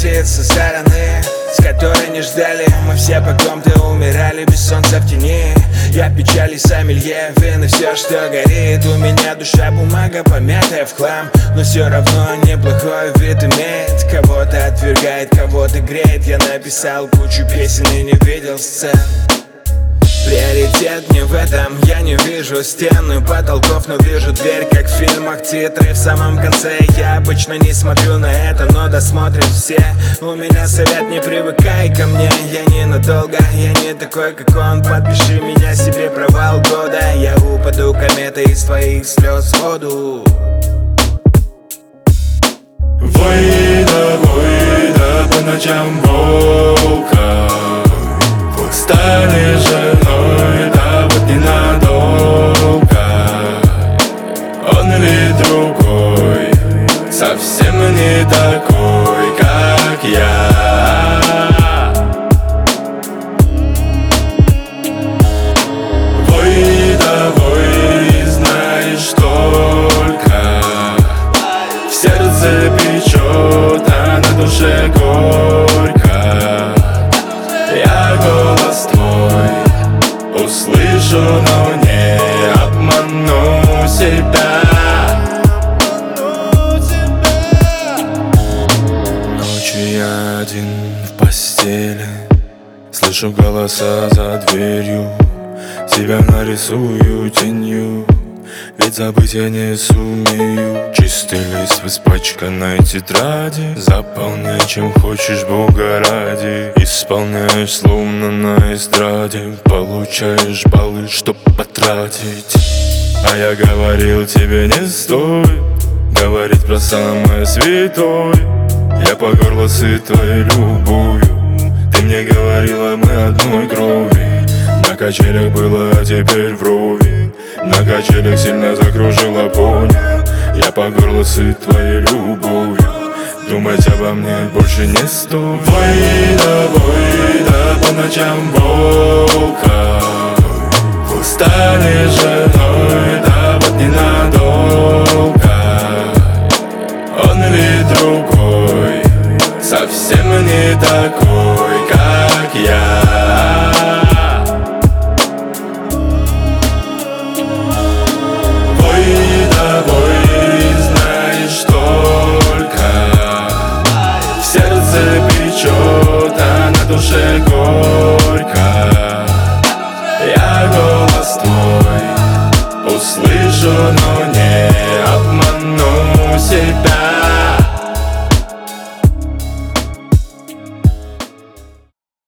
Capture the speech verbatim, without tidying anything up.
взгляд со стороны, с которой не ждали. Мы все по ком-то умирали без солнца в тени. Я печали сомелье, вины, все, что горит. У меня душа бумага, помятая в хлам, но все равно неплохой вид имеет. Кого-то отвергает, кого-то греет. Я написал кучу песен и не видел сцен. Приоритет не в этом, я не вижу стены, потолков, но вижу дверь, как в фильмах, титры в самом конце. Я обычно не смотрю на это, но досмотрят все. У меня совет: не привыкай ко мне, я ненадолго, я не такой, как он. Подпиши меня себе провал года, я упаду кометой из твоих слез в воду. Вой да вой да по ночам волка, станешь женой, да вот ненадолго. Он ведь другой, совсем не такой, как я. Вой да вой, знаешь только, в сердце печет, а на душе горько. Я голос твой услышу, но не обману себя. Ночью я один в постели, слышу голоса за дверью. Тебя нарисую тенью, ведь забыть я не сумею. Чистый лист в испачканной тетради, заполняй чем хочешь, Бога ради. Исполняешь словно на эстраде, получаешь баллы, чтоб потратить. А я говорил тебе не стоит говорить про самое святое. Я по горло сыт твоей любовью, ты мне говорила, мы одной крови. На качелях было, а теперь вровень. На качелях сильно закружила поня. Я по горло сыт твоей любовью, думать обо мне больше не стоит. Вой да вой да по ночам волка, станешь женой, да вот ненадолго. Он ведь другой, совсем не такой, как я. Печет, а на душе горько. Я голос твой услышу, но